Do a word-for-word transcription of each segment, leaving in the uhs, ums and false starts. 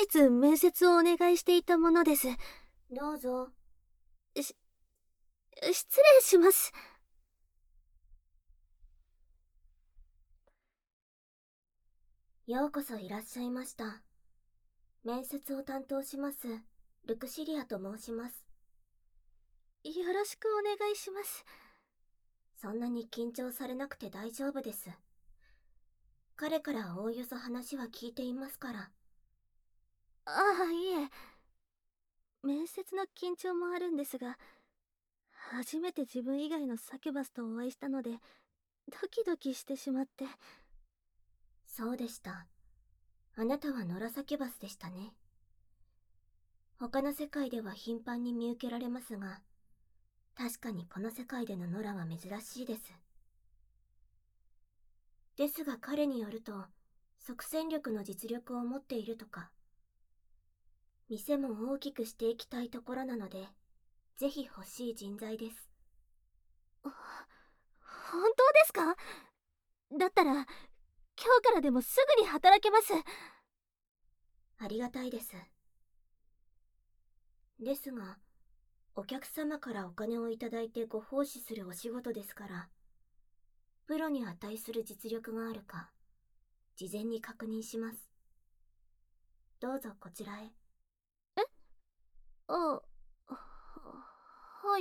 日面接をお願いしていたものです。 どうぞ。 し、失礼します。 ようこそいらっしゃいました。面接を担当します、ルクシリアと申します。 よろしくお願いします。 そんなに緊張されなくて大丈夫です。彼からおおよそ話は聞いていますから。 ああ、いえ。面接の緊張もあるんですが、初めて自分以外のサキュバスとお会いしたので、ドキドキしてしまって。 そうでした。あなたはノラサキュバスでしたね。他の世界では頻繁に見受けられますが、確かにこの世界でのノラは珍しいです。ですが彼によると、即戦力の実力を持っているとか。店も大きくしていきたいところなので、ぜひ欲しい人材です。 本当ですか？だったら、今日からでもすぐに働けます。 ありがたいです。ですが、お客様からお金をいただいてご奉仕するお仕事ですから、プロに値する実力があるか、事前に確認します。どうぞこちらへ。 え？あ、は、はい。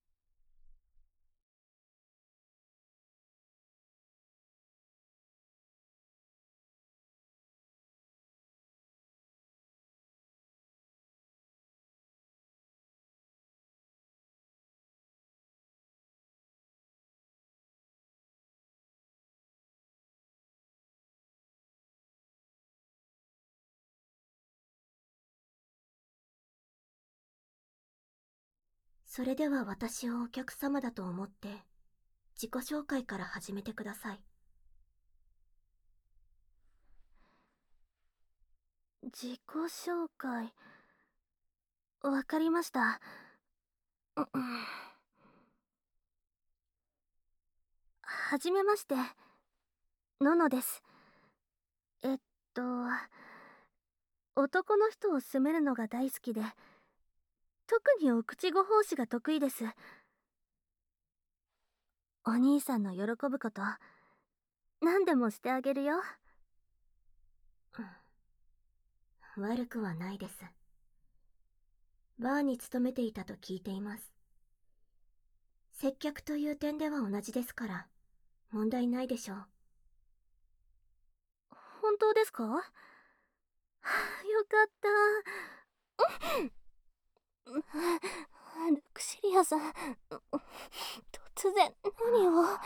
それでは私をお客様だと思って、自己紹介から始めてください。 自己紹介。わかりました。ううんはじめまして、ののです。えっと、男の人を責めるのが大好きで、特にお口ご奉仕が得意です。お兄さんの喜ぶこと、何でもしてあげるよ。 うん、悪くはないです。バーに勤めていたと聞いています。接客という点では同じですから、問題ないでしょう。 本当ですか？はあ、よかった。ルクシリアさん、突然何を。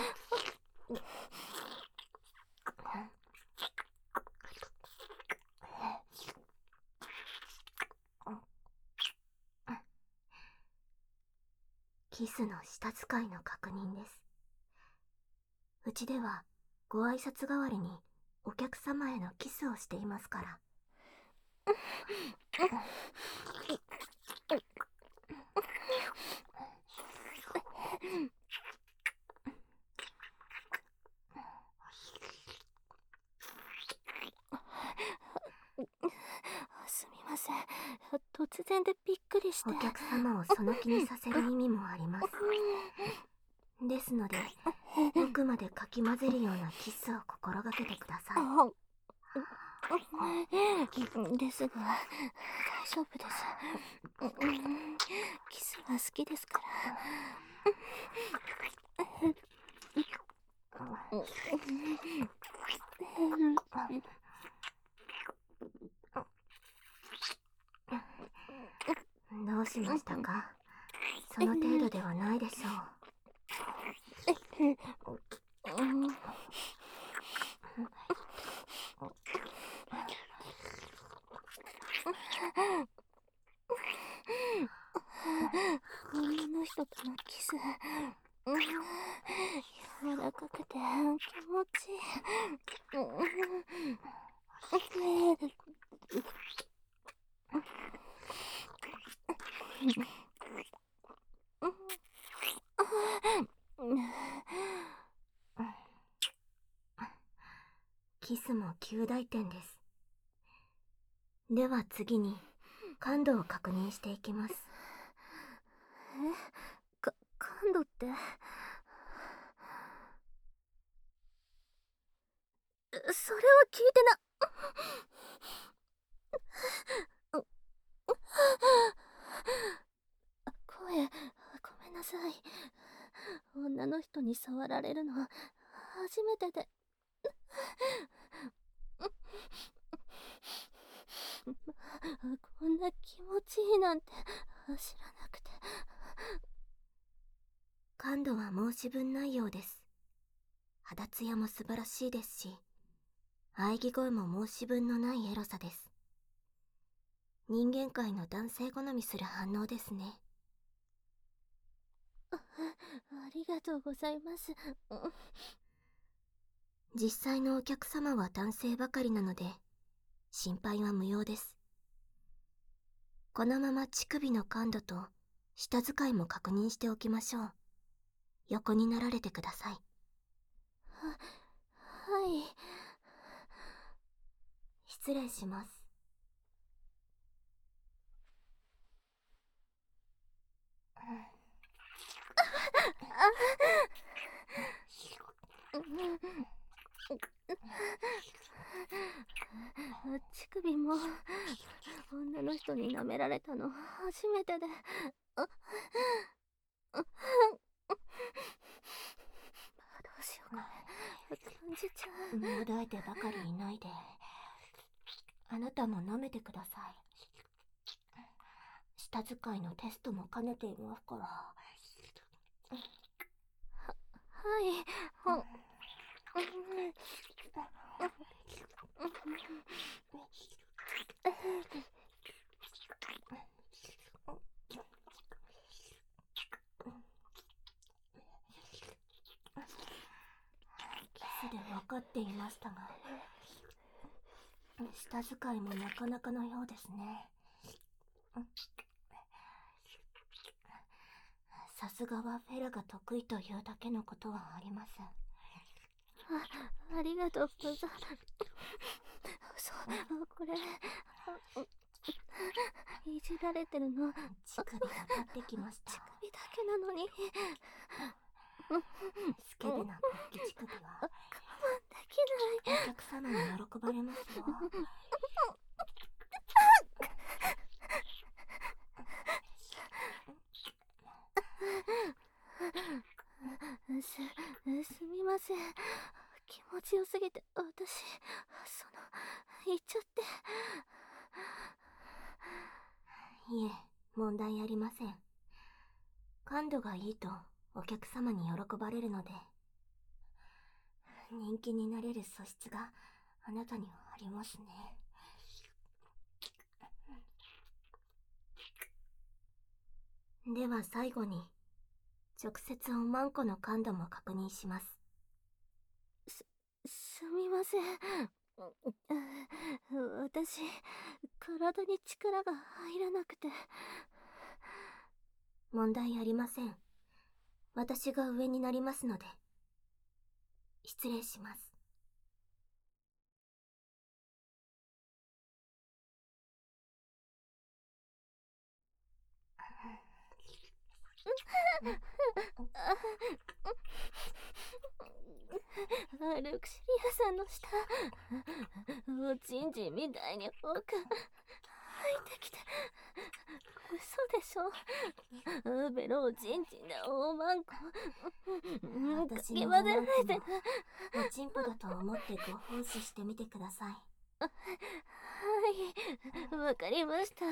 キスの舌使いの確認です。うちではご挨拶代わりにお客様へのキスをしていますから。 すみません、突然でびっくりして。 お客様をその気にさせる意味もあります。ですので、奥までかき混ぜるようなキスを心がけてください。 ですが、大丈夫です。キスが好きですから。 どうしましたか？その程度ではないでしょう。 女の人とのキス、柔らかくて気持ちいい。 キスも及第点です。 では次に感度を確認していきます。 え、か感度って。それは聞いてな。声、ごめんなさい。女の人に触られるの初めてで。こんな気持ちいいなんて知らなくて。 感度は申し分ないようです。肌ツヤも素晴らしいですし、喘ぎ声も申し分のないエロさです。人間界の男性好みする反応ですね。 あ、ありがとうございます。 実際のお客様は男性ばかりなので、心配は無用です。このまま乳首の感度と舌使いも確認しておきましょう。横になられてください。 は、はい。 失礼します。 乳首も女の人に舐められたの初めてで。あ、どうしようかね。感じちゃう。 もだえてばかりいないで、あなたも舐めてください。舌使いのテストも兼ねていますから。は、 はい。ほ、 キスで分かっていましたが、舌使いもなかなかのようですね。さすがはフェラが得意というだけのことはありません。 あ、ありがとうございます。そう、これ、いじられてるの。 乳首が立ってきました。 乳首だけなのに。 スケベなポッキ乳首は我慢できない。 お客様に喜ばれますよ。 す、すみません。気持ちよすぎて、私、その、言っちゃって。 いえ、問題ありません。感度がいいとお客様に喜ばれるので、人気になれる素質があなたにはありますね。では最後に、直接おまんこの感度も確認します。 す、すみません。私、体に力が入らなくて。 問題ありません。私が上になりますので。失礼します。 ルクシリアさんの舌、おちんちんみたいに奥入ってきて。嘘でしょ。ベロをちんちんで大まんこ。か私のき混ぜられてる。 おちんぽだと思ってご奉仕してみてください。 はい、わかりました。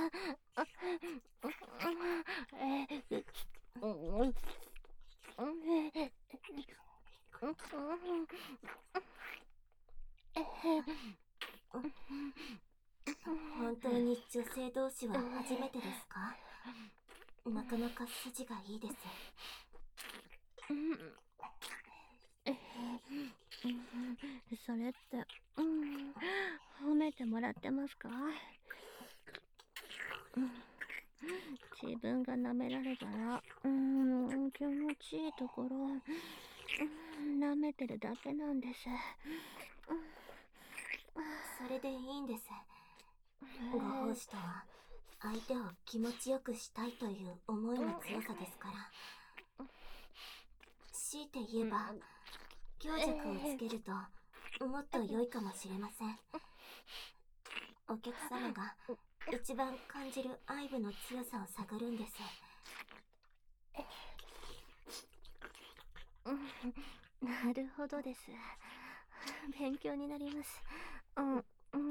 本当に女性同士は初めてですか？なかなか筋がいいです。 それって、うん、褒めてもらってますか？自分が舐められたら、うん、気持ちいいところ、うん、舐めてるだけなんです。 それでいいんです。 ご奉仕とは相手を気持ちよくしたいという思いの強さですから。強いて言えば強弱をつけるともっと良いかもしれません。お客様が一番感じる愛撫の強さを探るんです。 なるほどです。勉強になります。うん、うん。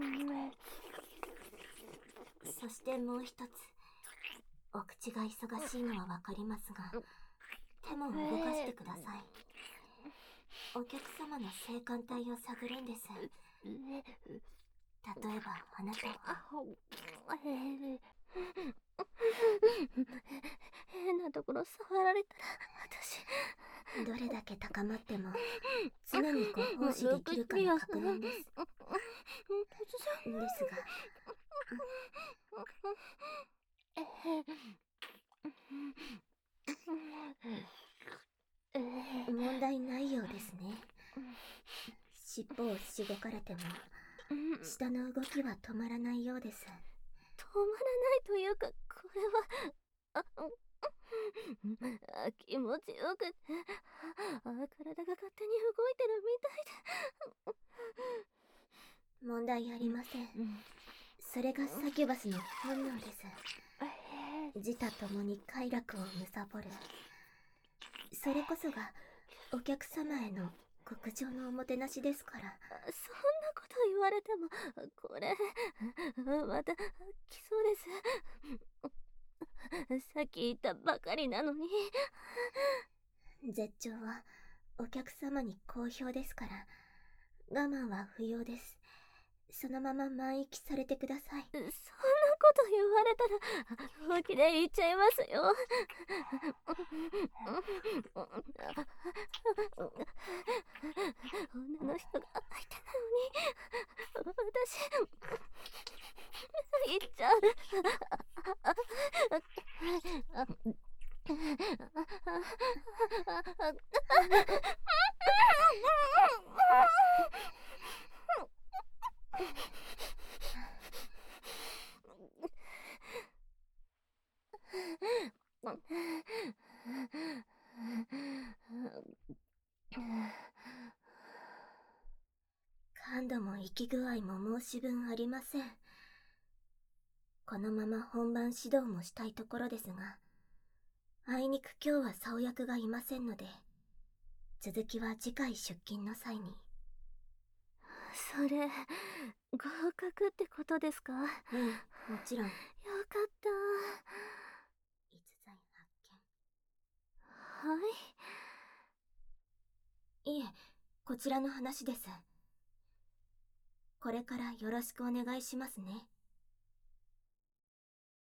そしてもう一つ、お口が忙しいのはわかりますが、手も動かしてください。お客様の性感帯を探るんです。例えばあなたは変なところ触られたら私どれだけ高まっても常にご奉仕できるかの確認です。ですが問題ないようですね。尻尾をしごかれても下の動きは止まらないようです。 止まらないというか、これはああ気持ちよくて、あ体が勝手に動いてるみたいで問題ありません。それがサキュバスの本能です。自他ともに快楽を貪る。それこそがお客様への極上のおもてなしですから。 そんなこと言われてもこれまた来そうです。さっき言ったばかりなのに。 絶頂はお客様に好評ですから我慢は不要です。そのまま満域されてください。 そんなこと言われたら本気で言っちゃいますよ。女の人が相手なのに私言っちゃう。 感度も生き具合も申し分ありません。このまま本番指導もしたいところですが、あいにく今日は竿役がいませんので、続きは次回出勤の際に。 それ合格ってことですか？ ええ、もちろん。よかった。 逸材発見。はい。 いえ、こちらの話です。これからよろしくお願いしますね。